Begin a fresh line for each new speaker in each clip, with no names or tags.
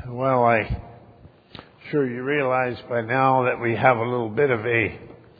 Well, I'm sure you realize by now that we have a little bit of a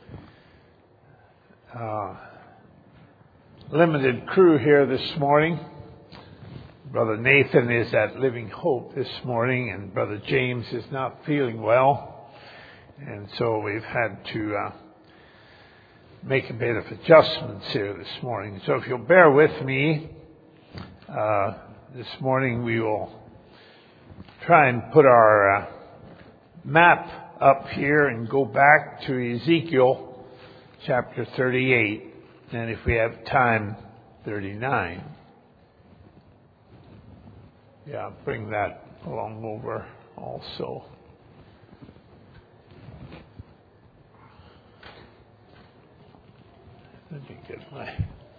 limited crew here this morning. Brother Nathan is at Living Hope this morning, and Brother James is not feeling well. And so we've had to make a bit of adjustments here this morning. So if you'll bear with me, this morning we will try and put our map up here and go back to Ezekiel chapter 38, and if we have time, 39. Yeah, bring that along over also. Let me get my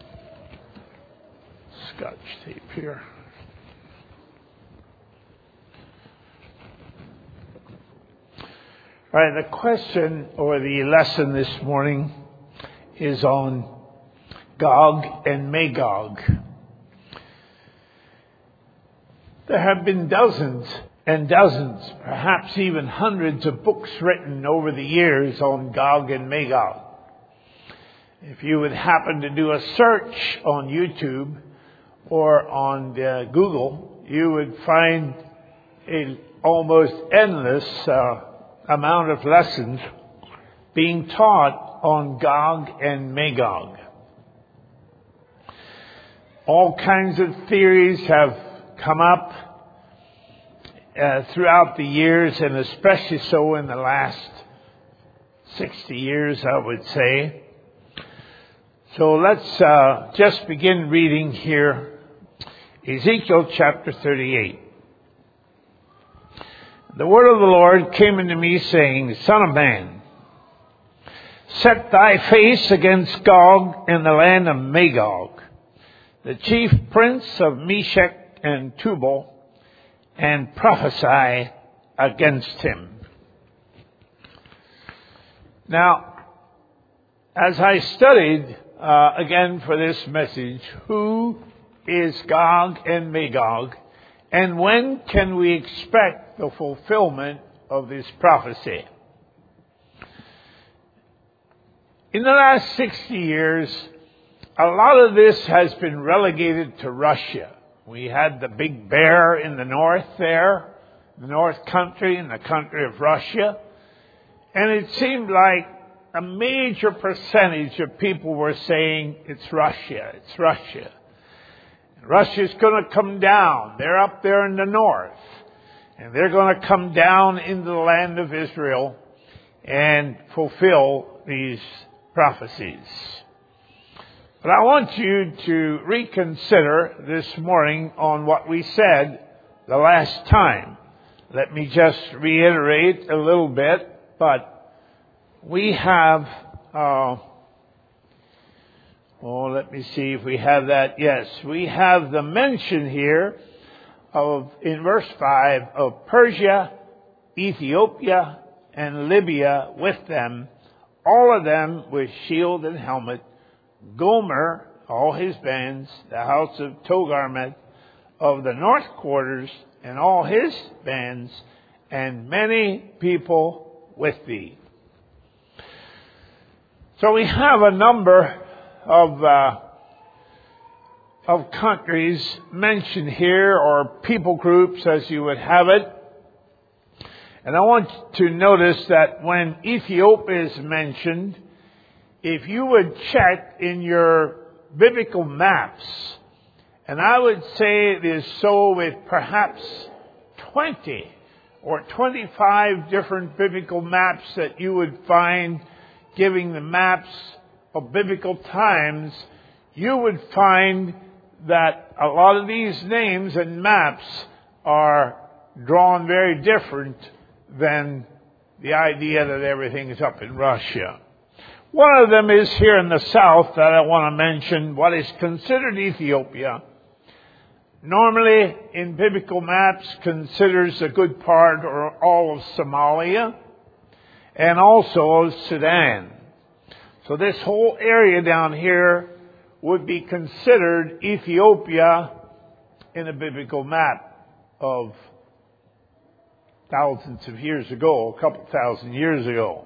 Scotch tape here. All right, the question or the lesson this morning is on Gog and Magog. There have been dozens and dozens, perhaps even hundreds of books written over the years on Gog and Magog. If you would happen to do a search on YouTube or on Google, you would find an almost endless amount of lessons being taught on Gog and Magog. All kinds of theories have come up throughout the years, and especially so in the last 60 years, I would say. So let's just begin reading here, Ezekiel chapter 38. The word of the Lord came unto me, saying, Son of man, set thy face against Gog in the land of Magog, the chief prince of Meshech and Tubal, and prophesy against him. Now, as I studied again for this message, who is Gog and Magog, and when can we expect the fulfillment of this prophecy? In the last 60 years, a lot of this has been relegated to Russia. We had the big bear in the north there, the north country, in the country of Russia. And it seemed like a major percentage of people were saying, it's Russia, it's Russia. Russia's going to come down. They're up there in the north. And they're going to come down into the land of Israel and fulfill these prophecies. But I want you to reconsider this morning on what we said the last time. Let me just reiterate a little bit, but we have, let me see if we have that. Yes, we have the mention here of, in verse 5, of Persia, Ethiopia, and Libya with them, all of them with shield and helmet, Gomer, all his bands, the house of Togarmah of the north quarters, and all his bands, and many people with thee. So we have a number of countries mentioned here, or people groups as you would have it. And I want to notice that when Ethiopia is mentioned, if you would check in your biblical maps, and I would say it is so with perhaps 20 or 25 different biblical maps that you would find giving the maps of biblical times, you would find that a lot of these names and maps are drawn very different than the idea that everything is up in Russia. One of them is here in the south that I want to mention, what is considered Ethiopia. Normally, in biblical maps, considers a good part or all of Somalia and also of Sudan. So this whole area down here would be considered Ethiopia in a biblical map of thousands of years ago, a couple thousand years ago.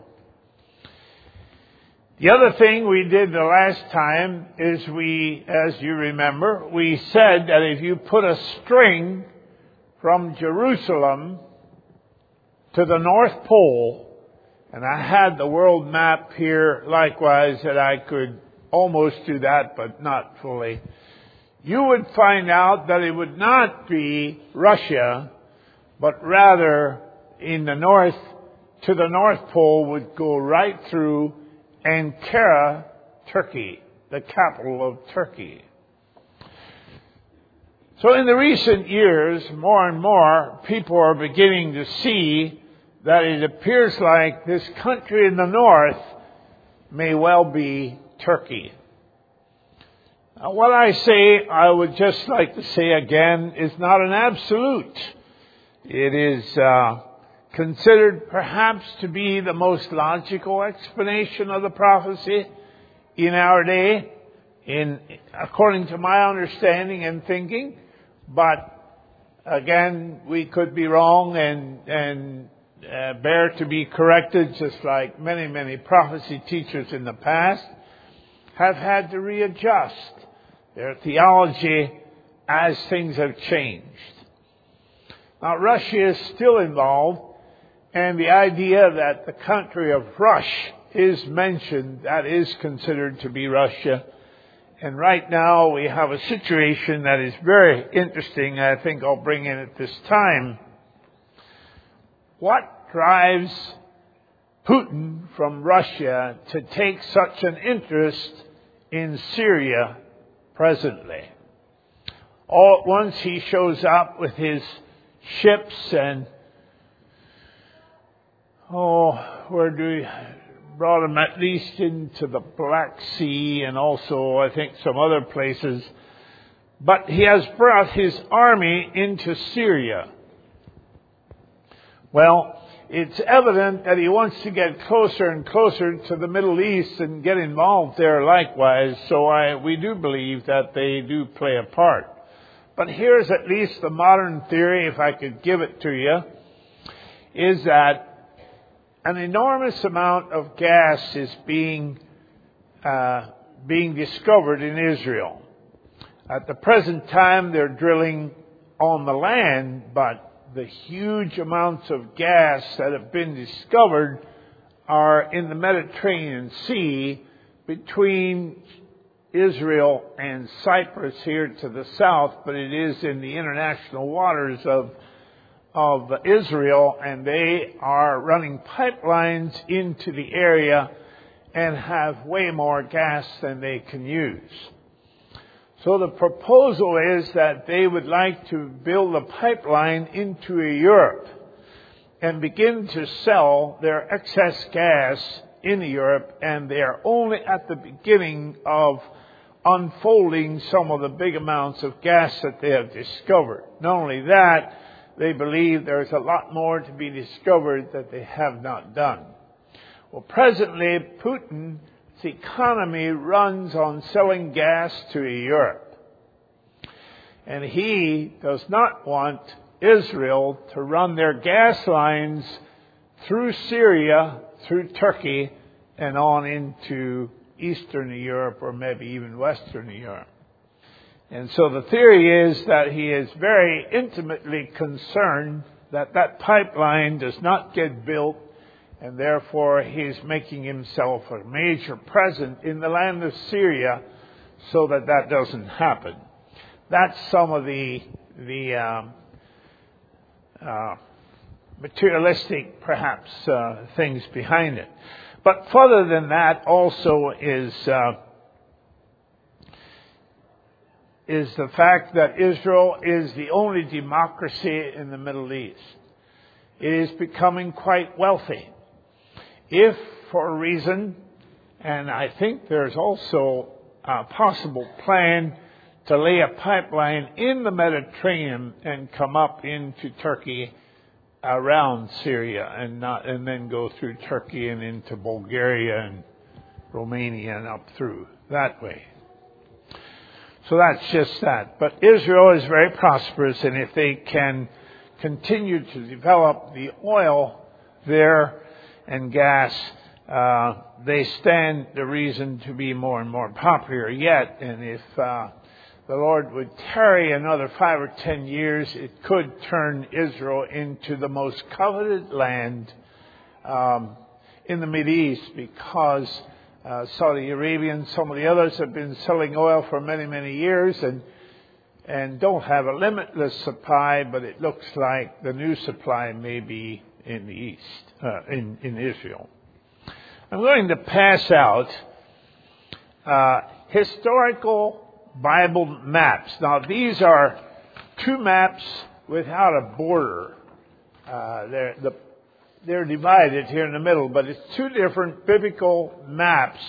The other thing we did the last time is as you remember, we said that if you put a string from Jerusalem to the North Pole, and I had the world map here likewise that I could almost do that, but not fully, you would find out that it would not be Russia, but rather in the north, to the North Pole would go right through Ankara, Turkey, the capital of Turkey. So in the recent years, more and more people are beginning to see that it appears like this country in the north may well be Turkey. Now, what I say, I would just like to say again, is not an absolute. It is considered perhaps to be the most logical explanation of the prophecy in our day, according to my understanding and thinking. But again, we could be wrong and bear to be corrected, just like many, many prophecy teachers in the past have had to readjust their theology as things have changed. Now, Russia is still involved, and the idea that the country of Rush is mentioned, that is considered to be Russia. And right now we have a situation that is very interesting, I think I'll bring in at this time. What drives Putin from Russia to take such an interest in Syria presently? All at once he shows up with his ships and brought him at least into the Black Sea and also I think some other places. But he has brought his army into Syria. Well, it's evident that he wants to get closer and closer to the Middle East and get involved there likewise. So we do believe that they do play a part. But here's at least the modern theory, if I could give it to you, is that an enormous amount of gas is being discovered in Israel. At the present time, they're drilling on the land, but the huge amounts of gas that have been discovered are in the Mediterranean Sea between Israel and Cyprus here to the south, but it is in the international waters of Israel, and they are running pipelines into the area and have way more gas than they can use. So the proposal is that they would like to build a pipeline into Europe and begin to sell their excess gas in Europe, and they are only at the beginning of unfolding some of the big amounts of gas that they have discovered. Not only that, they believe there's a lot more to be discovered that they have not done. Well, presently, Putin's economy runs on selling gas to Europe. And he does not want Israel to run their gas lines through Syria, through Turkey, and on into Eastern Europe or maybe even Western Europe. And so the theory is that he is very intimately concerned that that pipeline does not get built, and therefore he's making himself a major presence in the land of Syria so that that doesn't happen. That's some of the materialistic, perhaps, things behind it. But further than that also is the fact that Israel is the only democracy in the Middle East. It is becoming quite wealthy. If for a reason, and I think there's also a possible plan to lay a pipeline in the Mediterranean and come up into Turkey around Syria and then go through Turkey and into Bulgaria and Romania and up through that way. So that's just that. But Israel is very prosperous, and if they can continue to develop the oil there and gas, they stand the reason to be more and more popular yet. And if the Lord would tarry another 5 or 10 years, it could turn Israel into the most coveted land in the Mideast, because Saudi Arabia and some of the others have been selling oil for many, many years and don't have a limitless supply, but it looks like the new supply may be in the east, in Israel. I'm going to pass out historical Bible maps. Now, these are two maps without a border. They're divided here in the middle, but it's two different biblical maps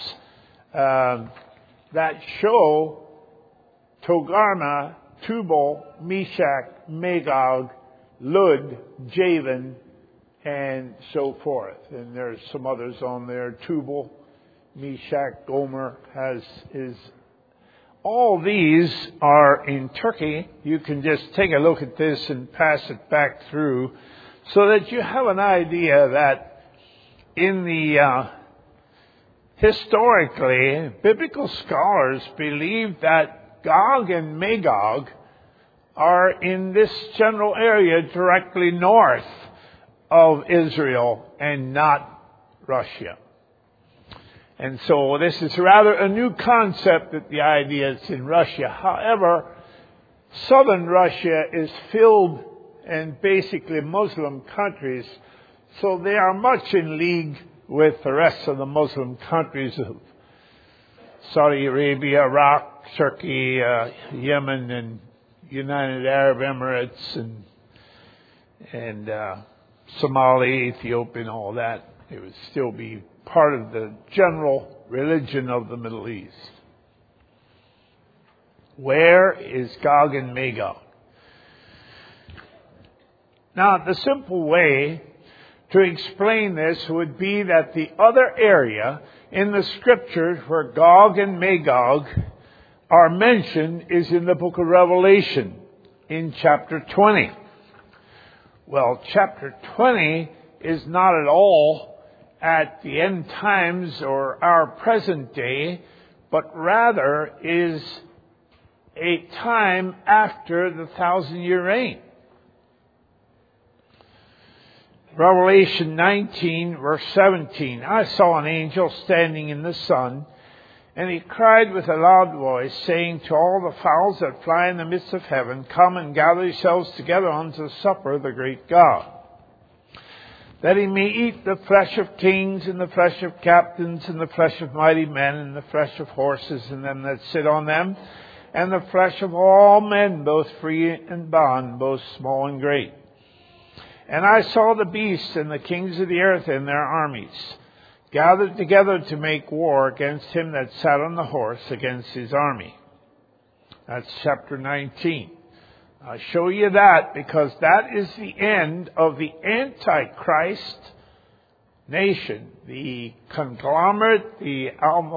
that show Togarmah, Tubal, Meshach, Magog, Lud, Javan, and so forth. And there's some others on there. Tubal, Meshach, Gomer is. All these are in Turkey. You can just take a look at this and pass it back through, so that you have an idea that in the historically, biblical scholars believe that Gog and Magog are in this general area directly north of Israel and not Russia. And so this is rather a new concept that the idea is in Russia. However, southern Russia is filled and basically Muslim countries, so they are much in league with the rest of the Muslim countries of Saudi Arabia, Iraq, Turkey, Yemen, and United Arab Emirates, and Somalia, Ethiopia, and all that. It would still be part of the general religion of the Middle East. Where is Gog and Magog? Now, the simple way to explain this would be that the other area in the Scriptures where Gog and Magog are mentioned is in the book of Revelation in chapter 20. Well, chapter 20 is not at all at the end times or our present day, but rather is a time after the 1,000-year reign. Revelation 19, verse 17. I saw an angel standing in the sun, and he cried with a loud voice, saying to all the fowls that fly in the midst of heaven, come and gather yourselves together unto the supper of the great God, that he may eat the flesh of kings, and the flesh of captains, and the flesh of mighty men, and the flesh of horses, and them that sit on them, and the flesh of all men, both free and bond, both small and great. And I saw the beasts and the kings of the earth and their armies gathered together to make war against him that sat on the horse, against his army. That's chapter 19. I'll show you that because that is the end of the Antichrist nation, the conglomerate, the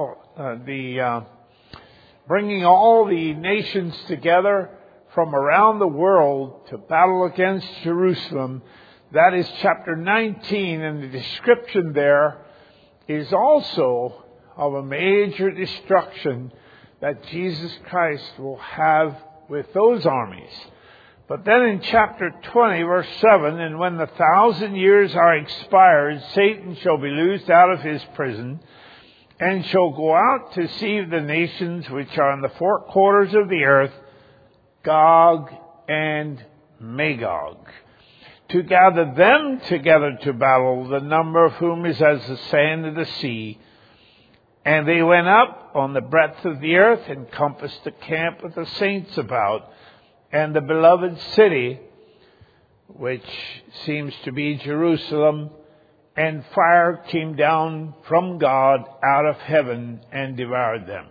bringing all the nations together from around the world to battle against Jerusalem. That is chapter 19, and the description there is also of a major destruction that Jesus Christ will have with those armies. But then in chapter 20, verse 7, and when the 1,000 years are expired, Satan shall be loosed out of his prison, and shall go out to deceive the nations which are in the four quarters of the earth, Gog and Magog, to gather them together to battle, the number of whom is as the sand of the sea. And they went up on the breadth of the earth, and compassed the camp of the saints about, and the beloved city, which seems to be Jerusalem, and fire came down from God out of heaven and devoured them.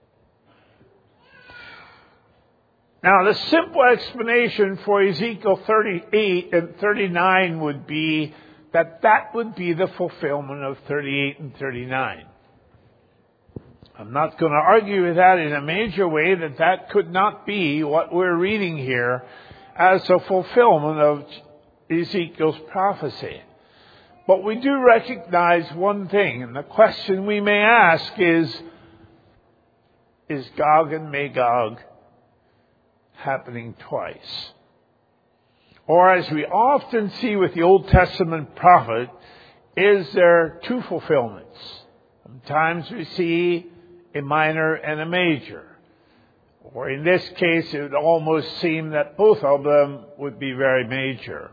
Now, the simple explanation for Ezekiel 38 and 39 would be that that would be the fulfillment of 38 and 39. I'm not going to argue with that in a major way, that could not be what we're reading here as a fulfillment Ezekiel's prophecy. But we do recognize one thing, and the question we may ask is Gog and Magog happening twice? Or as we often see with the Old Testament prophet, is there two fulfillments? Sometimes we see a minor and a major. Or in this case, it would almost seem that both of them would be very major.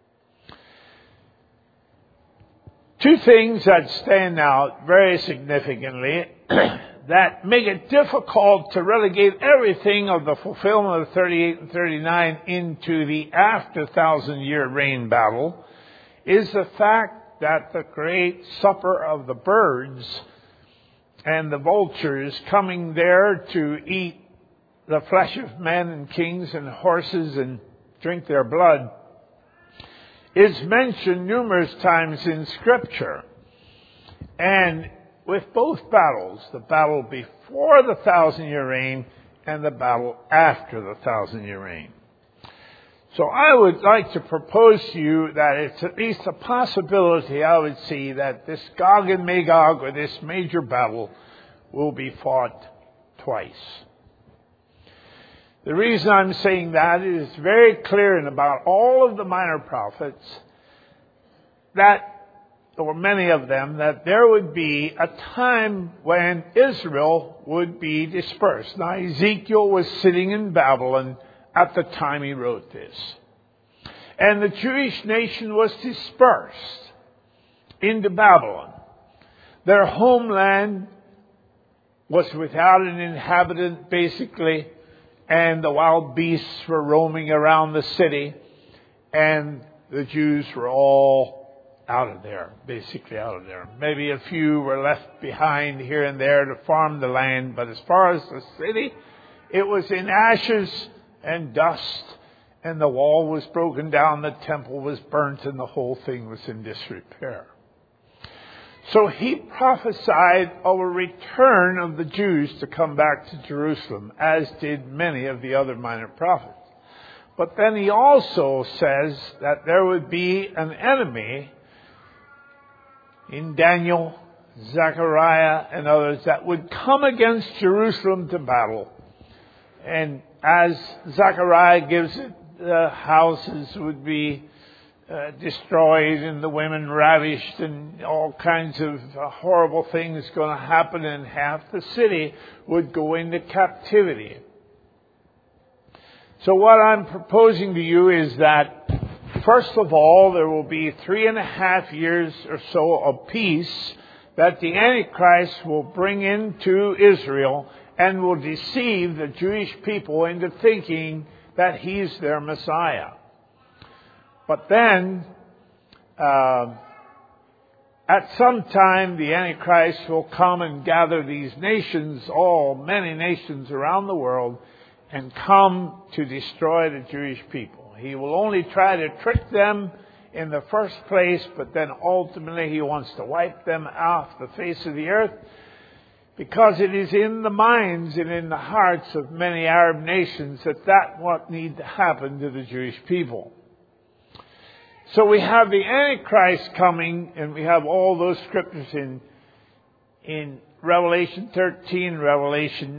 Two things that stand out very significantly that make it difficult to relegate everything of the fulfillment of 38 and 39 into the after 1,000-year reign battle is the fact that the great supper of the birds and the vultures coming there to eat the flesh of men and kings and horses and drink their blood is mentioned numerous times in Scripture. And with both battles, the battle before the 1,000-year reign and the battle after the 1,000-year reign. So I would like to propose to you that it's at least a possibility I would see that this Gog and Magog, or this major battle, will be fought twice. The reason I'm saying that is very clear in about all of the minor prophets that, or many of them, that there would be a time when Israel would be dispersed. Now, Ezekiel was sitting in Babylon at the time he wrote this. And the Jewish nation was dispersed into Babylon. Their homeland was without an inhabitant, basically, and the wild beasts were roaming around the city, and the Jews were all out of there, basically out of there. Maybe a few were left behind here and there to farm the land, but as far as the city, it was in ashes and dust, and the wall was broken down, the temple was burnt, and the whole thing was in disrepair. So he prophesied of a return of the Jews to come back to Jerusalem, as did many of the other minor prophets. But then he also says that there would be an enemy in Daniel, Zechariah, and others that would come against Jerusalem to battle. And as Zechariah gives it, the houses would be destroyed and the women ravished and all kinds of horrible things going to happen, and half the city would go into captivity. So what I'm proposing to you is that, first of all, there will be 3.5 years or so of peace that the Antichrist will bring into Israel and will deceive the Jewish people into thinking that he's their Messiah. But then, at some time, the Antichrist will come and gather these nations, many nations around the world, and come to destroy the Jewish people. He will only try to trick them in the first place, but then ultimately he wants to wipe them off the face of the earth, because it is in the minds and in the hearts of many Arab nations that what needs to happen to the Jewish people. So we have the Antichrist coming, and we have all those scriptures in Revelation 13, Revelation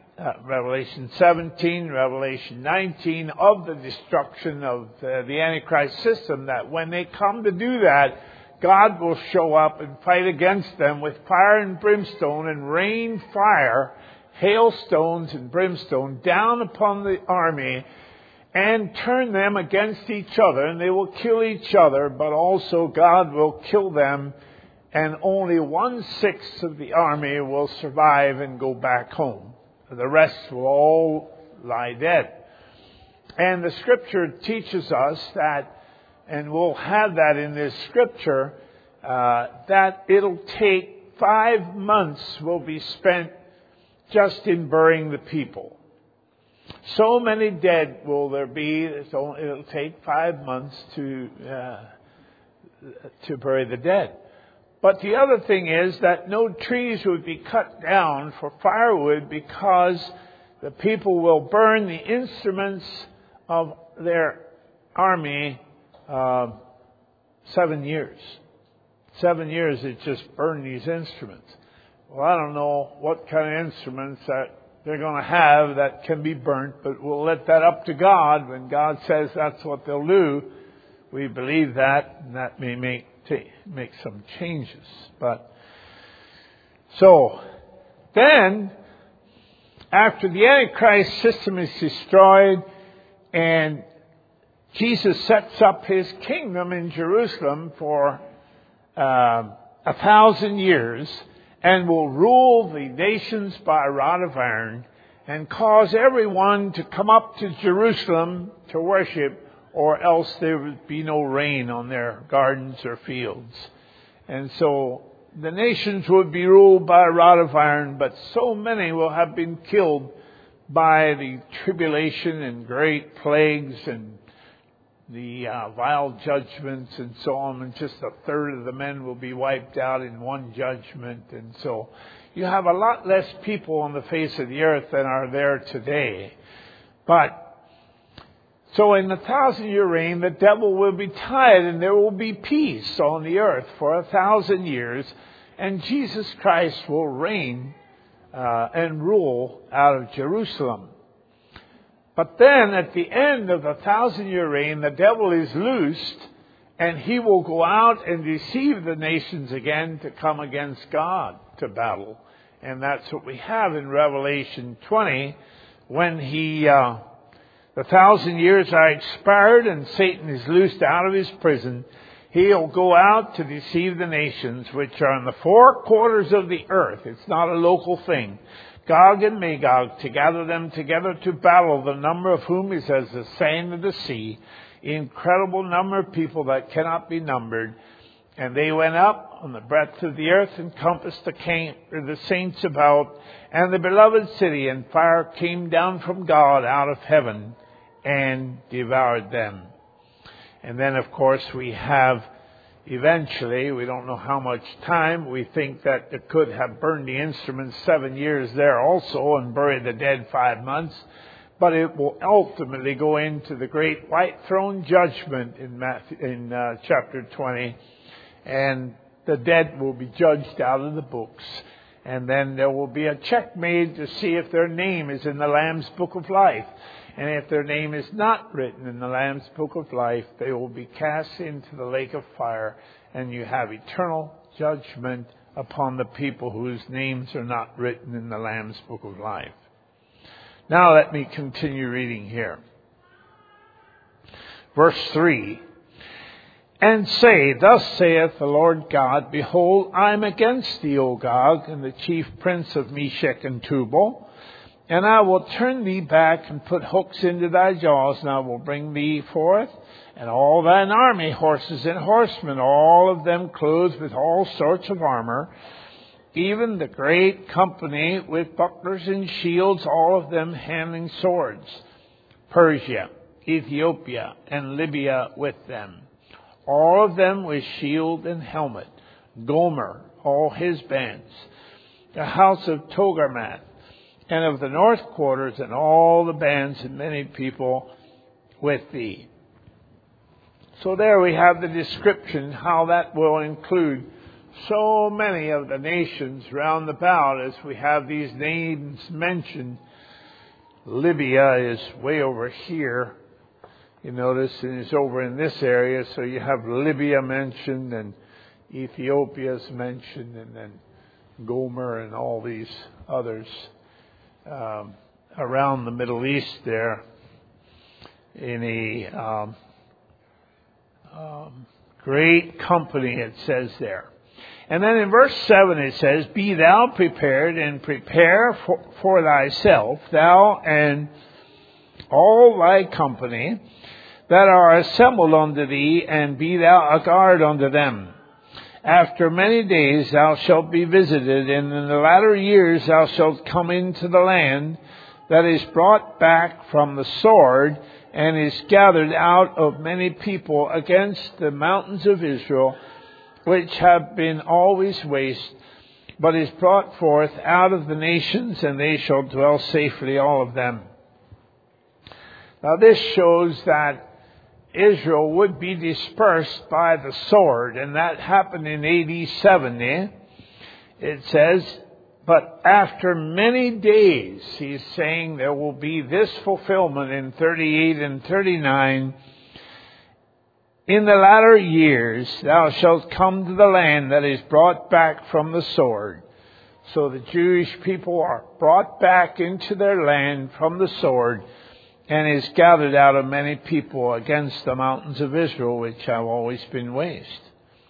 17, Revelation 19 of the destruction of the Antichrist system, that when they come to do that, God will show up and fight against them with fire and brimstone and rain fire, hailstones and brimstone down upon the army, and turn them against each other, and they will kill each other, but also God will kill them, and only 1/6 of the army will survive and go back home. The rest will all lie dead. And the Scripture teaches us that, and we'll have that in this Scripture, that it'll take 5 months will be spent just in burying the people. So many dead will there be, so it'll take 5 months to bury the dead. But the other thing is that no trees would be cut down for firewood, because the people will burn the instruments of their army 7 years. 7 years it just burned these instruments. Well, I don't know what kind of instruments that they're going to have that can be burnt, but we'll let that up to God. When God says that's what they'll do, we believe that, and that may make some changes. But so then, after the Antichrist system is destroyed and Jesus sets up his kingdom in Jerusalem for 1,000 years and will rule the nations by a rod of iron and cause everyone to come up to Jerusalem to worship, or else there would be no rain on their gardens or fields. And so the nations would be ruled by a rod of iron, but so many will have been killed by the tribulation and great plagues and the vile judgments and so on, and just a third of the men will be wiped out in one judgment. And so you have a lot less people on the face of the earth than are there today. But so in the 1,000-year reign, the devil will be tied and there will be peace on the earth for 1,000 years, and Jesus Christ will reign and rule out of Jerusalem. But then at the end of the 1,000-year reign, the devil is loosed and he will go out and deceive the nations again to come against God to battle. And that's what we have in Revelation 20 when the 1,000 years are expired and Satan is loosed out of his prison. He'll go out to deceive the nations which are in the four quarters of the earth. It's not a local thing. Gog and Magog, to gather them together to battle, the number of whom is as the sand of the sea. Incredible number of people that cannot be numbered. And they went up on the breadth of the earth and compassed the saints about and the beloved city, and fire came down from God out of heaven and devoured them. And then, of course, we have eventually, we don't know how much time, we think that it could have burned the instruments 7 years there also and buried the dead 5 months. But it will ultimately go into the great white throne judgment in chapter 20. And the dead will be judged out of the books. And then there will be a check made to see if their name is in the Lamb's Book of Life. And if their name is not written in the Lamb's Book of Life, they will be cast into the lake of fire. And you have eternal judgment upon the people whose names are not written in the Lamb's Book of Life. Now let me continue reading here. Verse 3. And say, Thus saith the Lord God, Behold, I am against thee, O Gog, and the chief prince of Meshech and Tubal. And I will turn thee back and put hooks into thy jaws, and I will bring thee forth, and all thine army, horses and horsemen, all of them clothed with all sorts of armor, even the great company with bucklers and shields, all of them handling swords. Persia, Ethiopia, and Libya with them, all of them with shield and helmet. Gomer, all his bands. The house of Togarmath, and of the north quarters, and all the bands and many people with thee. So there we have the description, how that will include so many of the nations round about, as we have these names mentioned. Libya is way over here, you notice, and it's over in this area. So you have Libya mentioned, and Ethiopia is mentioned, and then Gomer and all these others around the Middle East there in a great company, it says there. And then in verse 7 it says, Be thou prepared, and prepare for thyself, thou and all thy company that are assembled unto thee, and be thou a guard unto them. After many days thou shalt be visited, and in the latter years thou shalt come into the land that is brought back from the sword, and is gathered out of many people against the mountains of Israel, which have been always waste, but is brought forth out of the nations, and they shall dwell safely, all of them. Now this shows that Israel would be dispersed by the sword, and that happened in AD 70. It says, but after many days, he's saying there will be this fulfillment in 38 and 39. In the latter years, thou shalt come to the land that is brought back from the sword. So the Jewish people are brought back into their land from the sword, and is gathered out of many people against the mountains of Israel, which have always been waste.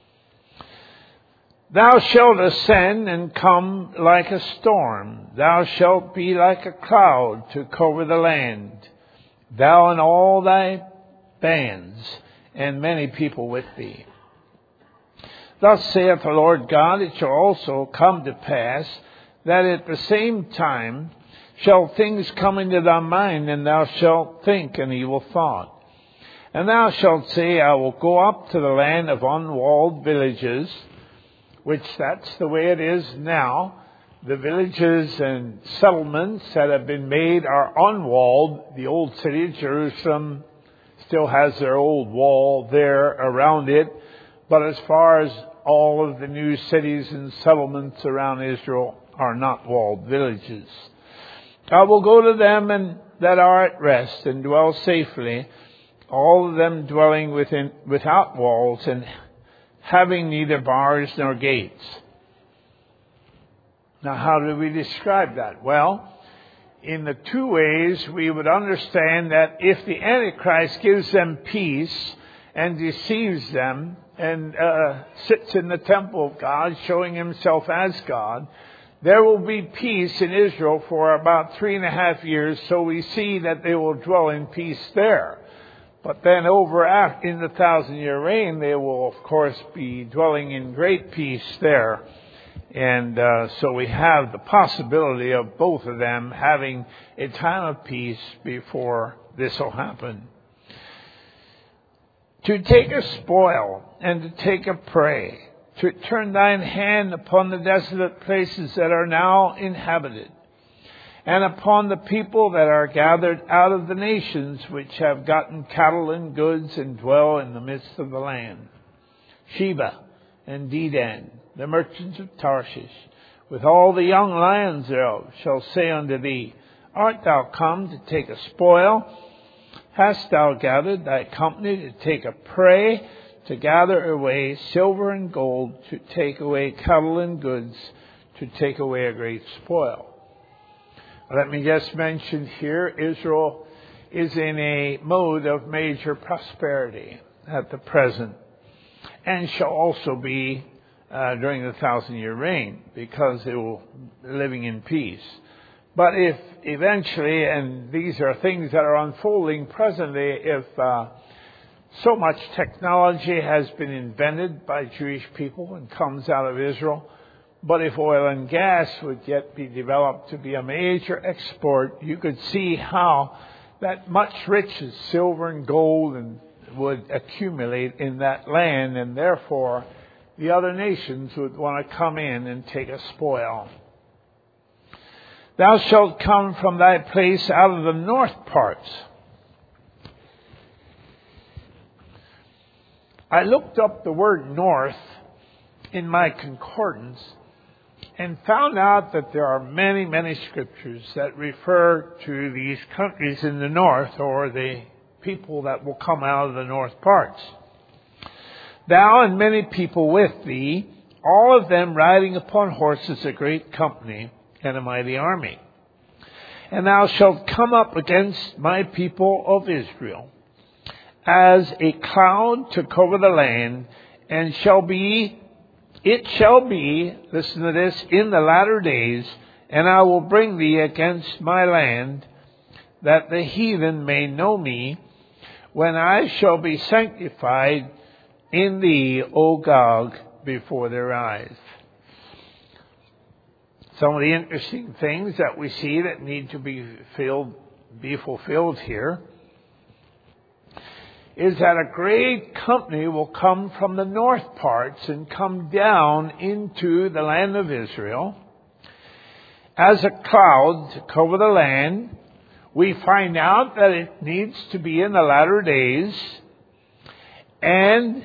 Thou shalt ascend and come like a storm. Thou shalt be like a cloud to cover the land. Thou and all thy bands, and many people with thee. Thus saith the Lord God, it shall also come to pass that at the same time shall things come into thy mind, and thou shalt think an evil thought. And thou shalt say, I will go up to the land of unwalled villages, which that's the way it is now. The villages and settlements that have been made are unwalled. The old city of Jerusalem still has their old wall there around it. But as far as all of the new cities and settlements around Israel are not walled villages. I will go to them and that are at rest and dwell safely, all of them dwelling without walls and having neither bars nor gates. Now, how do we describe that? Well, in the two ways, we would understand that if the Antichrist gives them peace and deceives them and sits in the temple of God, showing himself as God, there will be peace in Israel for about 3.5 years, so we see that they will dwell in peace there. But then in the 1,000-year reign, they will, of course, be dwelling in great peace there. And so we have the possibility of both of them having a time of peace before this will happen. To take a spoil and to take a prey, to turn thine hand upon the desolate places that are now inhabited, and upon the people that are gathered out of the nations which have gotten cattle and goods and dwell in the midst of the land. Sheba and Dedan, the merchants of Tarshish, with all the young lions thereof, shall say unto thee, Art thou come to take a spoil? Hast thou gathered thy company to take a prey, to gather away silver and gold, to take away cattle and goods, to take away a great spoil? Let me just mention here, Israel is in a mode of major prosperity at the present, and shall also be during the 1,000-year reign, because they will be living in peace. But if eventually, and these are things that are unfolding presently, if so much technology has been invented by Jewish people and comes out of Israel, but if oil and gas would yet be developed to be a major export, you could see how that much riches, silver and gold, and would accumulate in that land, and therefore the other nations would want to come in and take a spoil. Thou shalt come from thy place out of the north parts. I looked up the word north in my concordance and found out that there are many, many scriptures that refer to these countries in the north, or the people that will come out of the north parts. Thou and many people with thee, all of them riding upon horses, a great company and a mighty army. And thou shalt come up against my people of Israel as a cloud to cover the land, and it shall be, listen to this, in the latter days, and I will bring thee against my land, that the heathen may know me, when I shall be sanctified in thee, O Gog, before their eyes. Some of the interesting things that we see that need to be fulfilled here is that a great company will come from the north parts and come down into the land of Israel as a cloud to cover the land. We find out that it needs to be in the latter days, And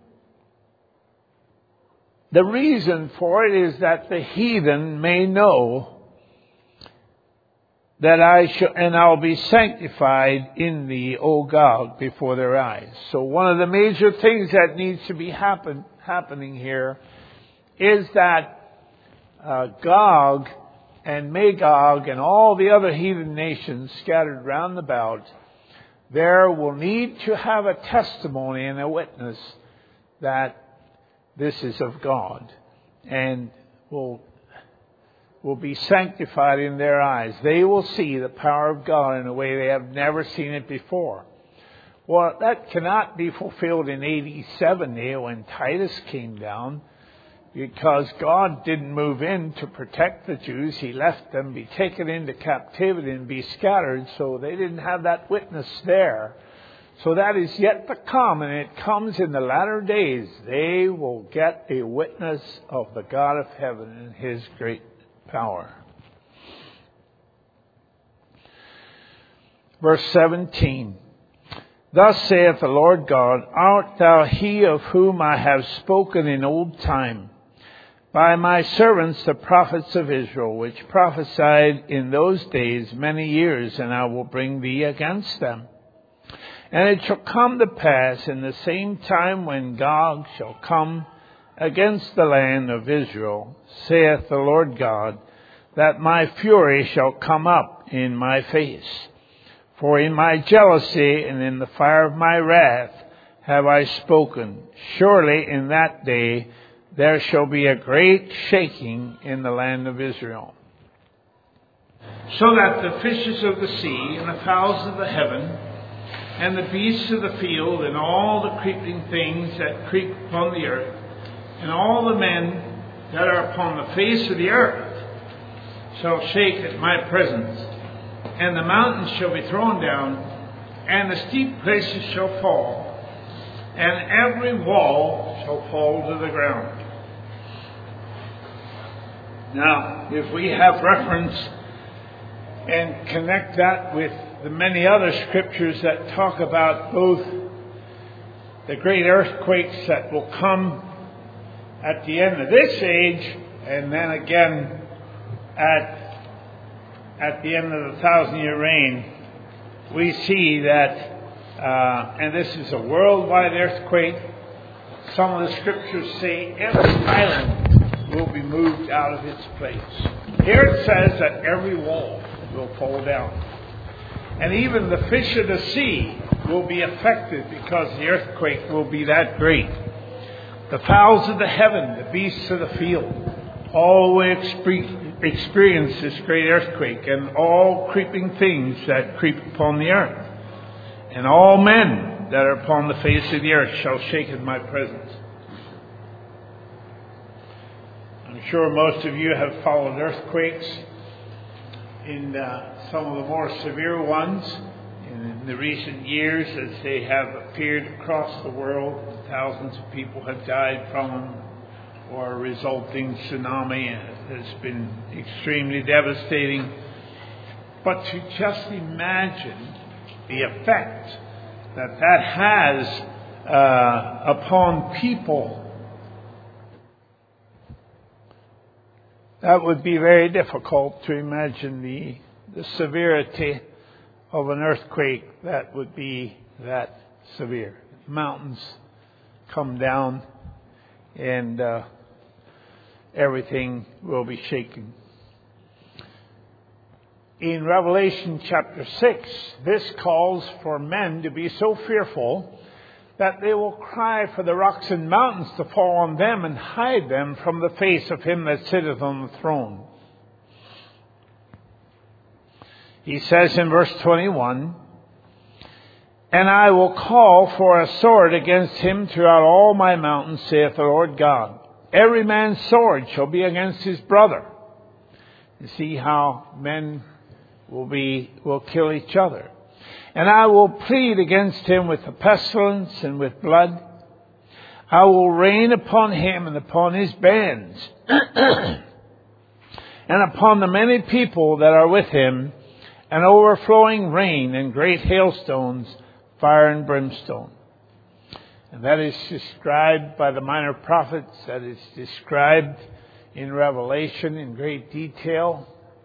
the reason for it is that the heathen may know that I'll be sanctified in thee, O God, before their eyes. So one of the major things that needs to be happening here is that Gog and Magog and all the other heathen nations scattered round about, there will need to have a testimony and a witness that this is of God, and will be sanctified in their eyes. They will see the power of God in a way they have never seen it before. Well, that cannot be fulfilled in AD 70 when Titus came down, because God didn't move in to protect the Jews. He left them be taken into captivity and be scattered, so they didn't have that witness there. So that is yet to come, and it comes in the latter days. They will get a witness of the God of heaven and His great power. Verse 17. Thus saith the Lord God, art thou he of whom I have spoken in old time, by my servants the prophets of Israel, which prophesied in those days many years, and I will bring thee against them. And it shall come to pass in the same time when Gog shall come against the land of Israel, saith the Lord God, that my fury shall come up in my face. For in my jealousy and in the fire of my wrath have I spoken. Surely in that day there shall be a great shaking in the land of Israel. So that the fishes of the sea and the fowls of the heaven and the beasts of the field and all the creeping things that creep upon the earth, and all the men that are upon the face of the earth shall shake at my presence, and the mountains shall be thrown down, and the steep places shall fall, and every wall shall fall to the ground. Now, if we have reference and connect that with the many other scriptures that talk about both the great earthquakes that will come at the end of this age, and then again at the end of the 1,000-year reign, we see that, and this is a worldwide earthquake. Some of the scriptures say every island will be moved out of its place. Here it says that every wall will fall down. And even the fish of the sea will be affected because the earthquake will be that great. The fowls of the heaven, the beasts of the field, all will experience this great earthquake, and all creeping things that creep upon the earth. And all men that are upon the face of the earth shall shake at my presence. I'm sure most of you have followed earthquakes, in some of the more severe ones in the recent years as they have appeared across the world. Thousands of people have died from them, or a resulting tsunami has been extremely devastating. But to just imagine the effect that has upon people, that would be very difficult to imagine the severity of an earthquake that would be that severe. Mountains come down and everything will be shaken. In Revelation chapter 6, this calls for men to be so fearful that they will cry for the rocks and mountains to fall on them and hide them from the face of him that sitteth on the throne. He says in verse 21, and I will call for a sword against him throughout all my mountains, saith the Lord God. Every man's sword shall be against his brother. You see how men will kill each other. And I will plead against him with the pestilence and with blood. I will rain upon him and upon his bands, and upon the many people that are with him, an overflowing rain and great hailstones, fire and brimstone. And that is described by the minor prophets. That is described in Revelation in great detail.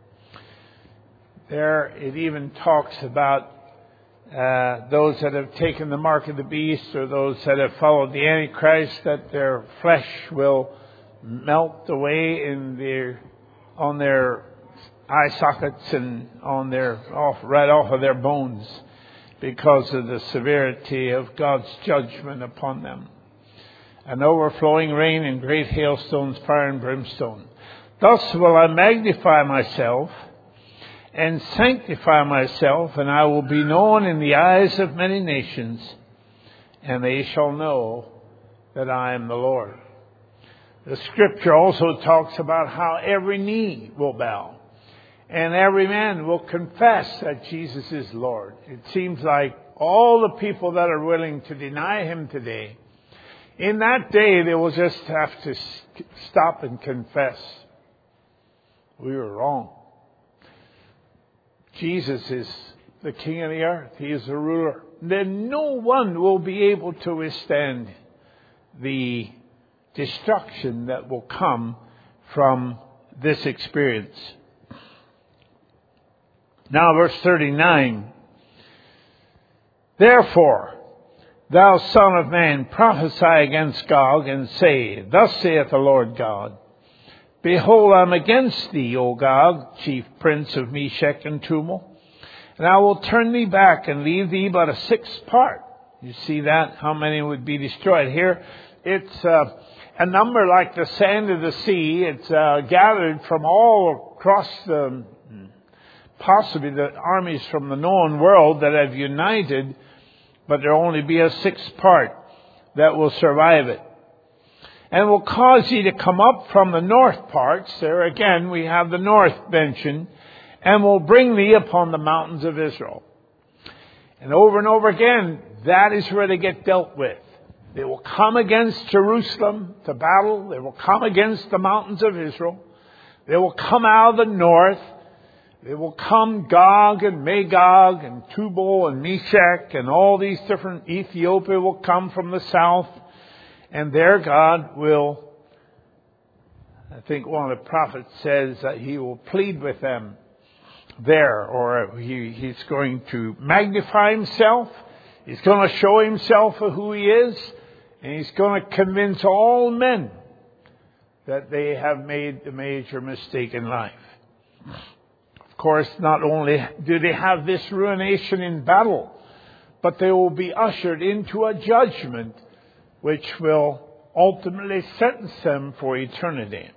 There it even talks about those that have taken the mark of the beast, or those that have followed the Antichrist, that their flesh will melt away on their eye sockets and right off of their bones, because of the severity of God's judgment upon them. An overflowing rain and great hailstones, fire and brimstone. Thus will I magnify myself and sanctify myself, and I will be known in the eyes of many nations, and they shall know that I am the Lord. The scripture also talks about how every knee will bow and every man will confess that Jesus is Lord. It seems like all the people that are willing to deny Him today, in that day they will just have to stop and confess, we were wrong. Jesus is the King of the earth. He is the ruler. Then no one will be able to withstand the destruction that will come from this experience. Now verse 39. Therefore, thou son of man, prophesy against Gog, and say, Thus saith the Lord God, Behold, I am against thee, O Gog, chief prince of Meshech and Tubal, and I will turn thee back and leave thee but a sixth part. You see that? How many would be destroyed? Here, it's a number like the sand of the sea. It's gathered from all across possibly the armies from the known world that have united, but there will only be a sixth part that will survive it. And will cause thee to come up from the north parts. There again we have the north mentioned. And will bring thee upon the mountains of Israel. And over again, that is where they get dealt with. They will come against Jerusalem to battle. They will come against the mountains of Israel. They will come out of the north. They will come Gog and Magog and Tubal and Meshech and all these different. Ethiopia will come from the south. And there God will, I think one of the prophets says that He will plead with them there, or He's going to magnify Himself. He's going to show Himself for who He is. And He's going to convince all men that they have made the major mistake in life. Of course, not only do they have this ruination in battle, but they will be ushered into a judgment which will ultimately sentence them for eternity.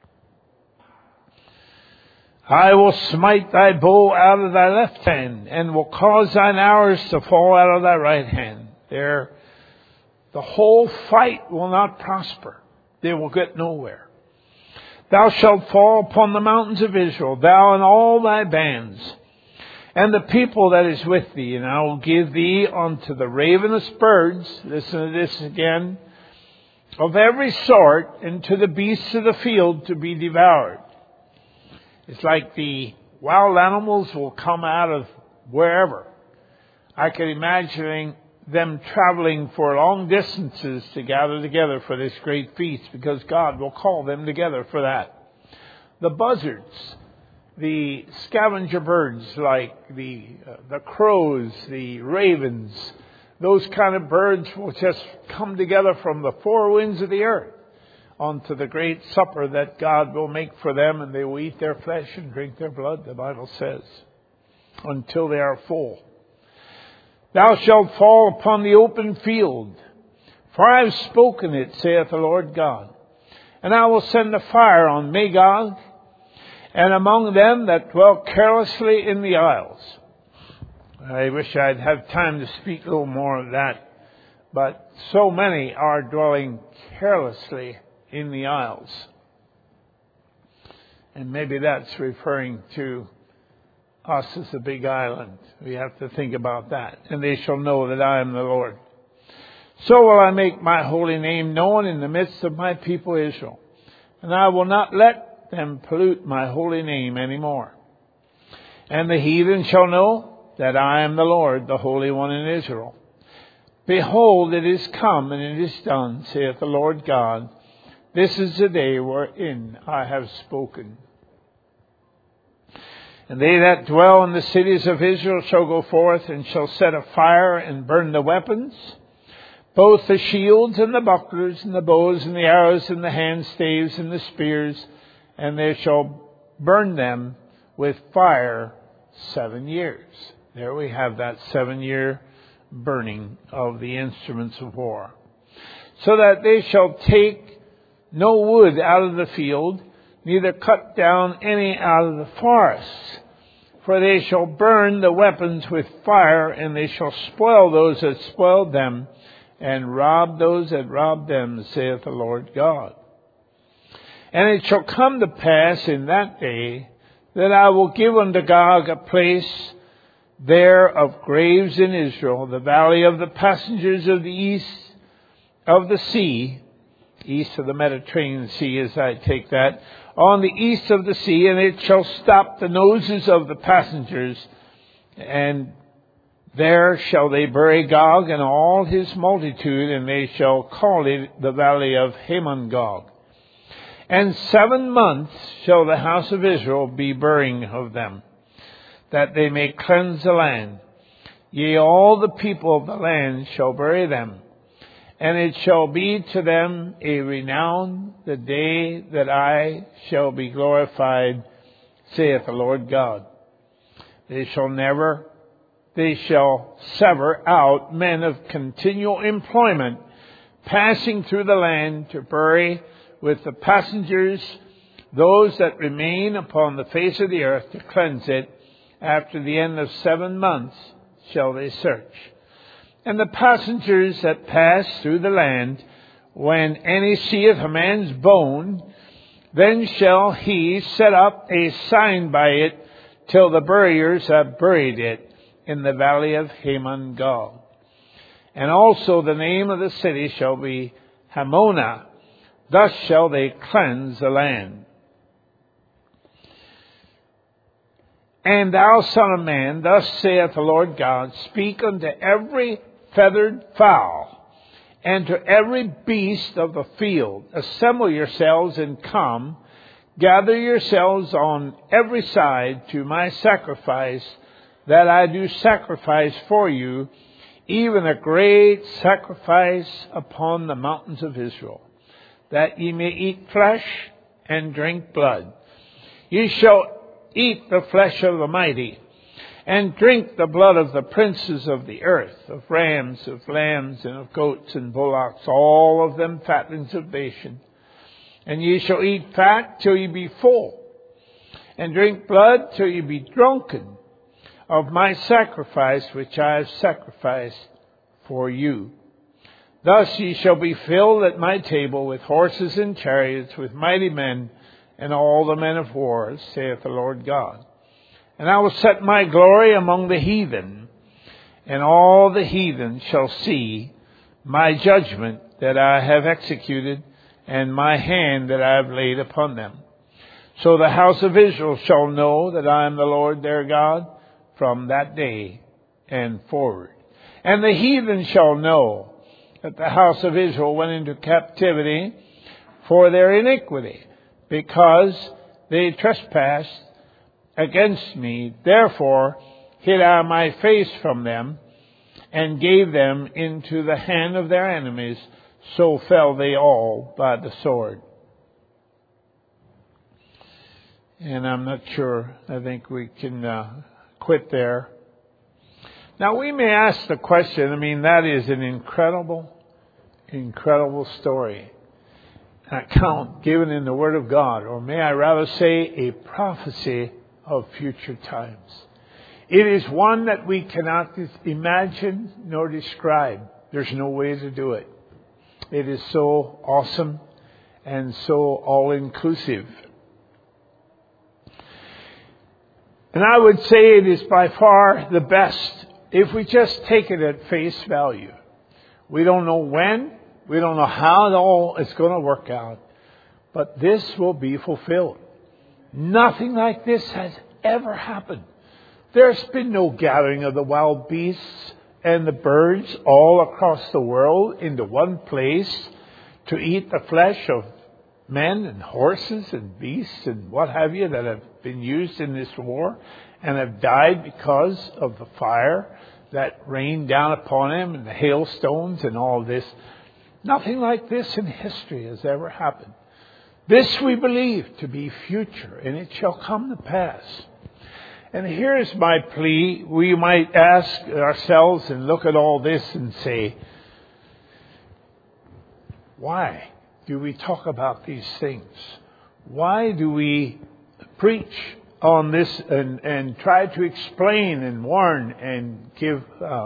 I will smite thy bow out of thy left hand, and will cause thine arrows to fall out of thy right hand. There, the whole fight will not prosper. They will get nowhere. Thou shalt fall upon the mountains of Israel, thou and all thy bands, and the people that is with thee, and I will give thee unto the ravenous birds, listen to this again, of every sort, and to the beasts of the field to be devoured. It's like the wild animals will come out of wherever. I can imagine them traveling for long distances to gather together for this great feast, because God will call them together for that. The buzzards, the scavenger birds like the crows, the ravens, those kind of birds will just come together from the four winds of the earth onto the great supper that God will make for them, and they will eat their flesh and drink their blood, the Bible says, until they are full. Thou shalt fall upon the open field, for I have spoken it, saith the Lord God. And I will send a fire on Magog, and among them that dwell carelessly in the isles. I wish I'd have time to speak a little more of that, but so many are dwelling carelessly in the isles. And maybe that's referring to us as a big island. We have to think about that. And they shall know that I am the Lord. So will I make my holy name known in the midst of my people Israel. And I will not let them pollute my holy name anymore. And the heathen shall know that I am the Lord, the Holy One in Israel. Behold, it is come, and it is done, saith the Lord God. This is the day wherein I have spoken. And they that dwell in the cities of Israel shall go forth, and shall set a fire, and burn the weapons, both the shields and the bucklers, and the bows and the arrows, and the handstaves and the spears, and they shall burn them with fire 7 years. There we have that 7-year burning of the instruments of war. So that they shall take no wood out of the field, neither cut down any out of the forests. For they shall burn the weapons with fire, and they shall spoil those that spoiled them, and rob those that robbed them, saith the Lord God. And it shall come to pass in that day that I will give unto Gog a place there of graves in Israel, the valley of the passengers of the east of the sea, east of the Mediterranean Sea, as I take that, on the east of the sea, and it shall stop the noses of the passengers, and there shall they bury Gog and all his multitude, and they shall call it the valley of Hamon-Gog. And 7 months shall the house of Israel be burying of them, that they may cleanse the land. Yea, all the people of the land shall bury them. And it shall be to them a renown the day that I shall be glorified, saith the Lord God. They shall sever out men of continual employment, passing through the land to bury with the passengers those that remain upon the face of the earth to cleanse it. After the end of 7 months shall they search. And the passengers that pass through the land, when any seeth a man's bone, then shall he set up a sign by it till the buriers have buried it in the valley of Hamon-Gog. And also the name of the city shall be Hamona. Thus shall they cleanse the land. And thou, son of man, thus saith the Lord God, speak unto every feathered fowl, and to every beast of the field, assemble yourselves and come, gather yourselves on every side to my sacrifice, that I do sacrifice for you, even a great sacrifice upon the mountains of Israel, that ye may eat flesh and drink blood. Ye shall eat the flesh of the mighty, and drink the blood of the princes of the earth, of rams, of lambs, and of goats and bullocks, all of them fatlings of Bashan. And ye shall eat fat till ye be full, and drink blood till ye be drunken of my sacrifice which I have sacrificed for you. Thus ye shall be filled at my table with horses and chariots, with mighty men, and all the men of war, saith the Lord God. And I will set my glory among the heathen, and all the heathen shall see my judgment that I have executed, and my hand that I have laid upon them. So the house of Israel shall know that I am the Lord their God from that day and forward. And the heathen shall know that the house of Israel went into captivity for their iniquity, because they trespassed against me. Therefore hid I my face from them, and gave them into the hand of their enemies. So fell they all by the sword. And I'm not sure. I think we can quit there. Now we may ask the question, that is an incredible story. An account given in the Word of God, or may I rather say a prophecy of future times. It is one that we cannot imagine nor describe. There's no way to do it. It is so awesome and so all-inclusive. And I would say it is by far the best if we just take it at face value. We don't know when, we don't know how it all is going to work out, but this will be fulfilled. Nothing like this has ever happened. There's been no gathering of the wild beasts and the birds all across the world into one place to eat the flesh of men and horses and beasts and what have you that have been used in this war and have died because of the fire that rained down upon him and the hailstones and all this. Nothing like this in history has ever happened. This we believe to be future, and it shall come to pass. And here's my plea. We might ask ourselves and look at all this and say, why do we talk about these things? Why do we preach on this and try to explain and warn and give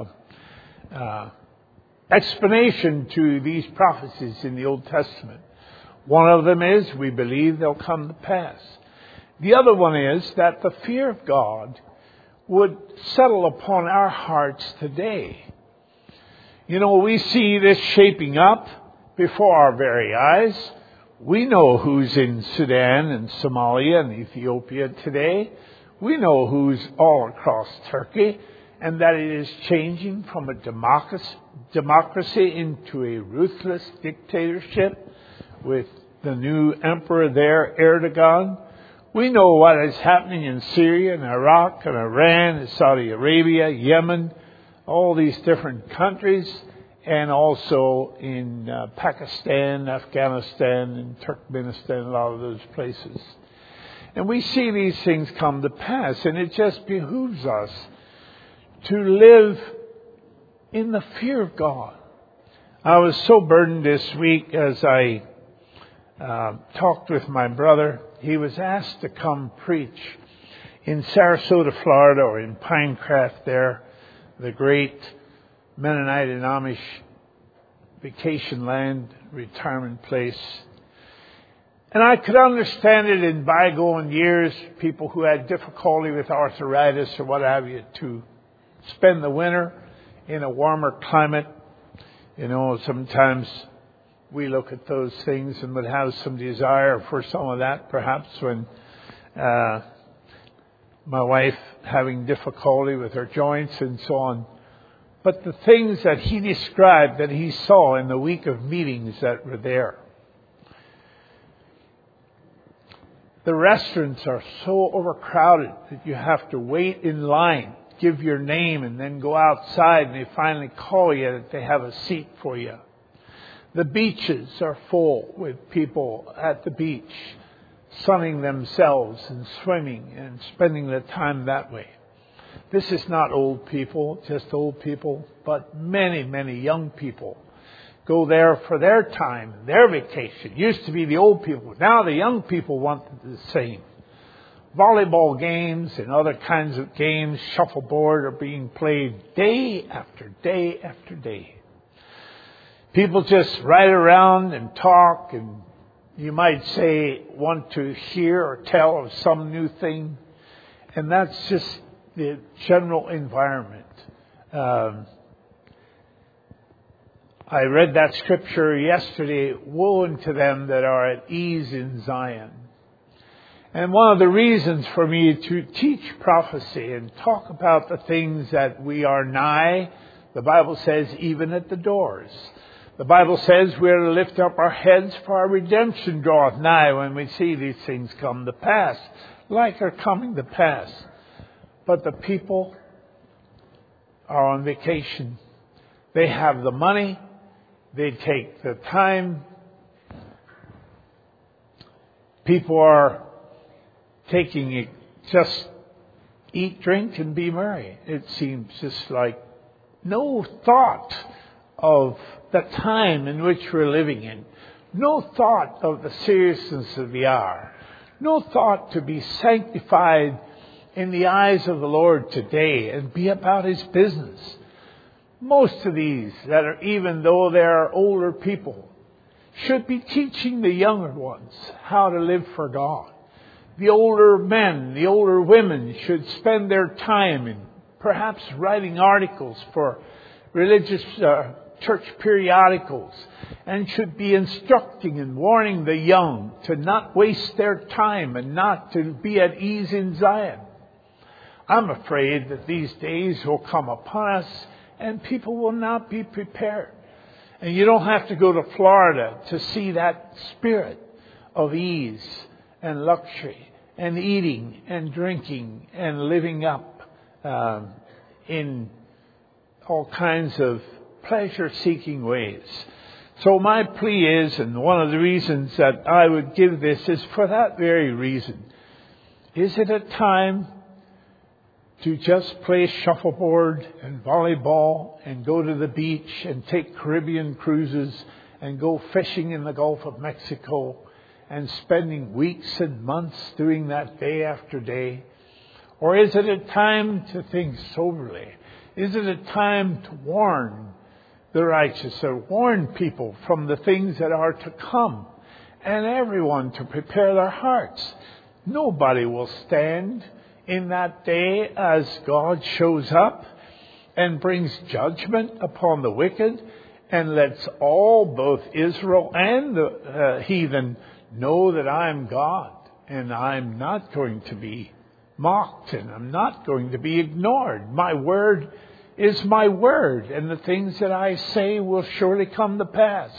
explanation to these prophecies in the Old Testament? One of them is we believe they'll come to pass. The other one is that the fear of God would settle upon our hearts today. You know, we see this shaping up before our very eyes. We know who's in Sudan and Somalia and Ethiopia today. We know who's all across Turkey, and that it is changing from a democracy into a ruthless dictatorship with the new emperor there, Erdogan. We know what is happening in Syria and Iraq and Iran and Saudi Arabia, Yemen, all these different countries, and also in Pakistan, Afghanistan, and Turkmenistan, a lot of those places. And we see these things come to pass, and it just behooves us to live in the fear of God. I was so burdened this week as I talked with my brother. He was asked to come preach in Sarasota, Florida, or in Pinecraft there, the great Mennonite and Amish vacation land, retirement place. And I could understand it in bygone years, people who had difficulty with arthritis or what have you, to spend the winter in a warmer climate. You know, sometimes we look at those things and would have some desire for some of that, perhaps when my wife having difficulty with her joints and so on. But the things that he described that he saw in the week of meetings that were there. The restaurants are so overcrowded that you have to wait in line, give your name, and then go outside, and they finally call you that they have a seat for you. The beaches are full with people at the beach, sunning themselves and swimming and spending their time that way. This is not old people, just old people, but many, many young people go there for their time, their vacation. It used to be the old people. Now the young people want the same. Volleyball games and other kinds of games, shuffleboard, are being played day after day after day. People just ride around and talk, and you might say want to hear or tell of some new thing. And that's just the general environment. I read that scripture yesterday, woe unto them that are at ease in Zion. And one of the reasons for me to teach prophecy and talk about the things that we are nigh, the Bible says even at the doors. The Bible says we are to lift up our heads, for our redemption draweth nigh, when we see these things come to pass, like are coming to pass. But the people are on vacation. They have the money. They take the time. People are taking it, just eat, drink, and be merry. It seems just like no thought of the time in which we're living in. No thought of the seriousness of the hour. No thought to be sanctified in the eyes of the Lord today and be about His business. Most of these that are, even though they are older people, should be teaching the younger ones how to live for God. The older men, the older women should spend their time in perhaps writing articles for religious church periodicals, and should be instructing and warning the young to not waste their time and not to be at ease in Zion. I'm afraid that these days will come upon us, and people will not be prepared. And you don't have to go to Florida to see that spirit of ease and luxury and eating and drinking and living up in all kinds of pleasure-seeking ways. So my plea is, and one of the reasons that I would give this is for that very reason. Is it a time to just play shuffleboard and volleyball and go to the beach and take Caribbean cruises and go fishing in the Gulf of Mexico and spending weeks and months doing that day after day? Or is it a time to think soberly? Is it a time to warn the righteous or warn people from the things that are to come, and everyone to prepare their hearts? Nobody will stand in that day as God shows up and brings judgment upon the wicked and lets all, both Israel and the heathen, know that I am God and I'm not going to be mocked and I'm not going to be ignored. My word is my word, and the things that I say will surely come to pass.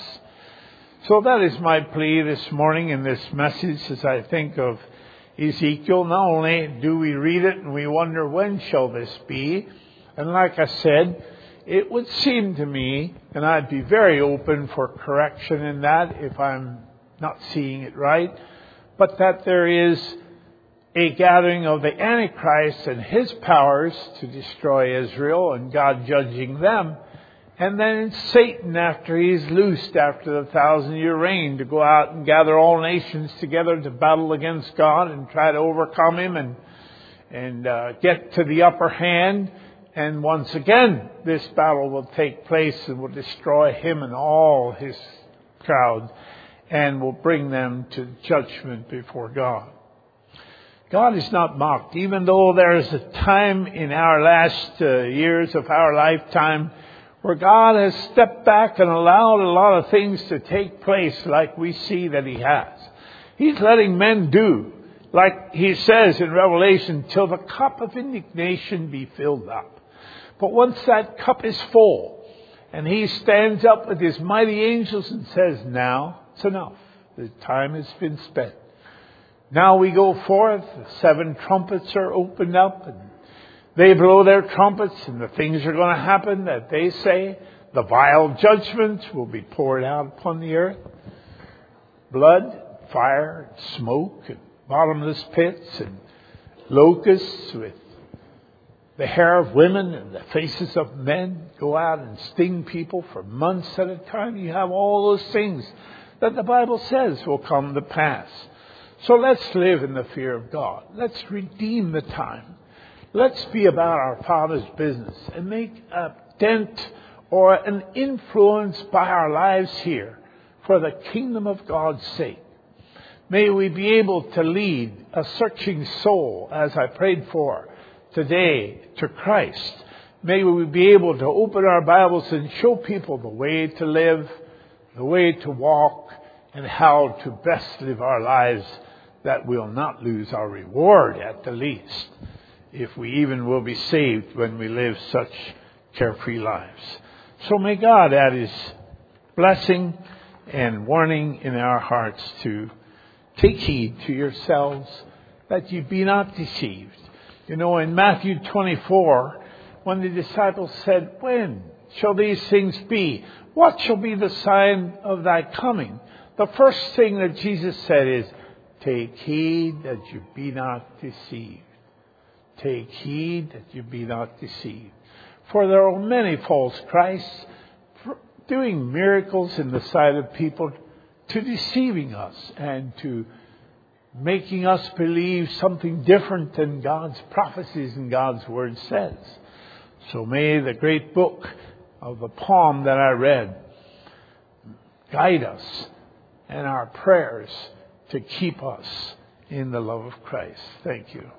So that is my plea this morning in this message as I think of Ezekiel. Not only do we read it and we wonder, when shall this be? And like I said, it would seem to me, and I'd be very open for correction in that if I'm not seeing it right, but that there is a gathering of the Antichrist and his powers to destroy Israel and God judging them. And then Satan, after he's loosed after the 1,000-year reign, to go out and gather all nations together to battle against God and try to overcome him and get to the upper hand. And once again, this battle will take place and will destroy him and all his crowd and will bring them to judgment before God. God is not mocked. Even though there is a time in our last years of our lifetime where God has stepped back and allowed a lot of things to take place like we see that he has. He's letting men do, like he says in Revelation, till the cup of indignation be filled up. But once that cup is full, and he stands up with his mighty angels and says, now it's enough. The time has been spent. Now we go forth, the 7 trumpets are opened up, and they blow their trumpets, and the things are going to happen that they say. The vile judgments will be poured out upon the earth. Blood, fire, and smoke, and bottomless pits, and locusts with the hair of women and the faces of men go out and sting people for months at a time. You have all those things that the Bible says will come to pass. So let's live in the fear of God. Let's redeem the time. Let's be about our Father's business and make a dent or an influence by our lives here for the kingdom of God's sake. May we be able to lead a searching soul, as I prayed for today, to Christ. May we be able to open our Bibles and show people the way to live, the way to walk, and how to best live our lives that we'll not lose our reward at the least, if we even will be saved when we live such carefree lives. So may God add his blessing and warning in our hearts to take heed to yourselves that you be not deceived. You know, in Matthew 24, when the disciples said, when shall these things be? What shall be the sign of thy coming? The first thing that Jesus said is, take heed that you be not deceived. Take heed that you be not deceived. For there are many false Christs doing miracles in the sight of people, to deceiving us and to making us believe something different than God's prophecies and God's word says. So may the great book of the poem that I read guide us and our prayers to keep us in the love of Christ. Thank you.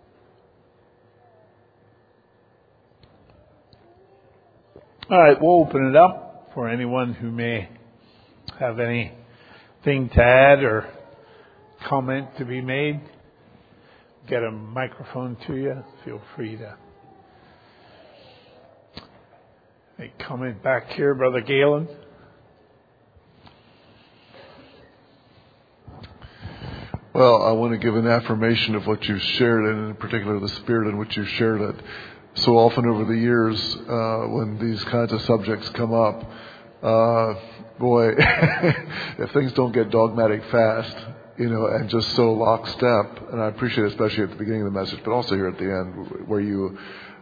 All right, we'll open it up for anyone who may have anything to add or comment to be made. Get a microphone to you. Feel free to. A comment back here, Brother Galen.
Well, I want to give an affirmation of what you've shared, and in particular the spirit in which you shared it. So often over the years, when these kinds of subjects come up, boy, if things don't get dogmatic fast, and just so lockstep, and I appreciate it especially at the beginning of the message, but also here at the end, where you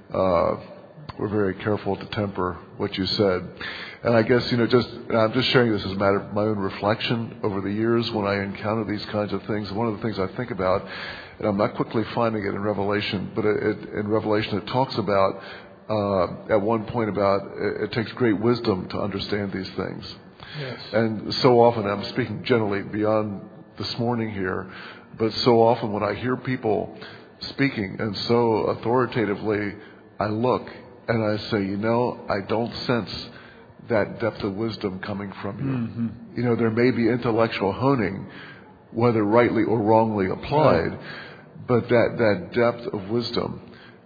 were very careful to temper what you said. And I guess, and I'm just sharing this as a matter of my own reflection over the years when I encounter these kinds of things. One of the things I think about, and I'm not quickly finding it in Revelation, but in Revelation it talks about, at one point about, it takes great wisdom to understand these things.
Yes.
And so often, I'm speaking generally beyond this morning here, but so often when I hear people speaking and so authoritatively, I look and I say, I don't sense that depth of wisdom coming from you. Mm-hmm. There may be intellectual honing, whether rightly or wrongly applied, but that depth of wisdom.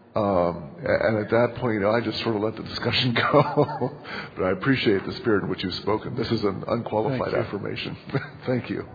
And at that point, I just sort of let the discussion go. But I appreciate the spirit in which you've spoken. This is an unqualified affirmation. Thank you.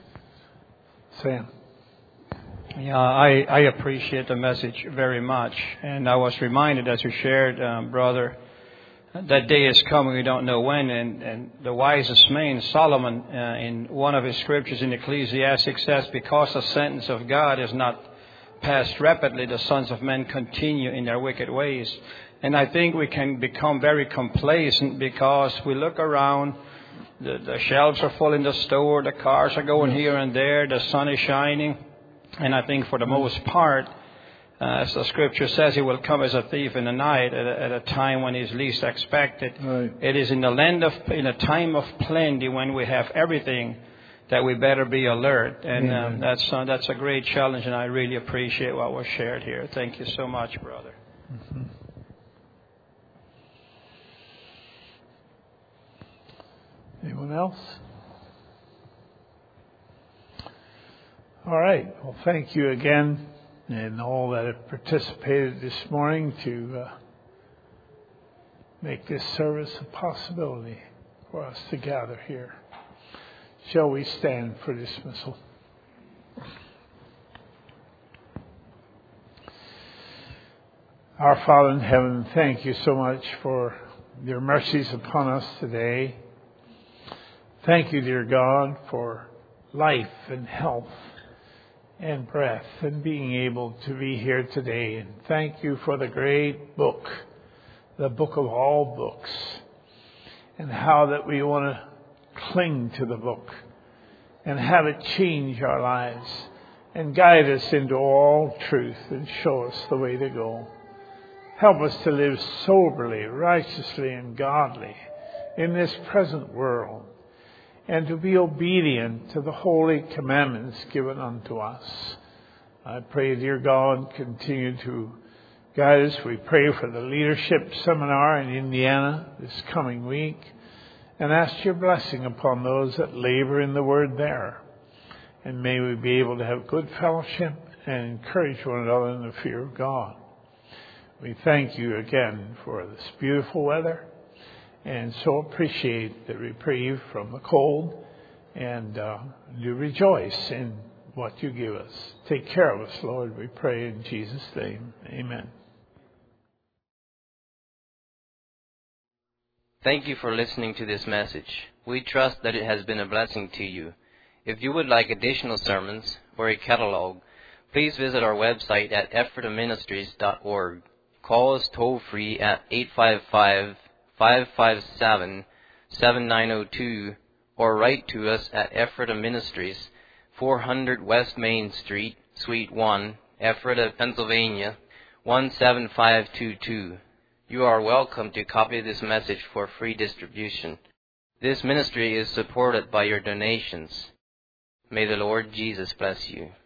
Sam.
Yeah, I appreciate the message very much. And I was reminded as you shared, brother, that day is coming, we don't know when. And the wisest man, Solomon, in one of his scriptures in Ecclesiastes says, because the sentence of God is not passed rapidly, the sons of men continue in their wicked ways. And I think we can become very complacent because we look around, the shelves are full in the store, the cars are going here and there, the sun is shining. And I think for the most part, as the scripture says, he will come as a thief in the night at a time when he's least expected.
Right.
It is in a time of plenty when we have everything that we better be alert. And that's a great challenge, and I really appreciate what was shared here. Thank you so much, brother.
Mm-hmm. Anyone else? All right. Well, thank you again, and all that have participated this morning to make this service a possibility for us to gather here. Shall we stand for dismissal? Our Father in heaven, thank you so much for your mercies upon us today. Thank you, dear God, for life and health and breath and being able to be here today. And thank you for the great book, the book of all books, and how that we want to cling to the book and have it change our lives and guide us into all truth and show us the way to go. Help us to live soberly, righteously, and godly in this present world, and to be obedient to the holy commandments given unto us. I pray, dear God, continue to guide us. We pray for the leadership seminar in Indiana this coming week, and ask your blessing upon those that labor in the word there. And may we be able to have good fellowship and encourage one another in the fear of God. We thank you again for this beautiful weather, and so appreciate the reprieve from the cold, and do rejoice in what you give us. Take care of us, Lord, we pray in Jesus' name. Amen.
Thank you for listening to this message. We trust that it has been a blessing to you. If you would like additional sermons or a catalog, please visit our website at ephrataministries.org. Call us toll-free at 855-557-7902 or write to us at Ephrata Ministries, 400 West Main Street, Suite 1, Ephrata, Pennsylvania, 17522. You are welcome to copy this message for free distribution. This ministry is supported by your donations. May the Lord Jesus bless you.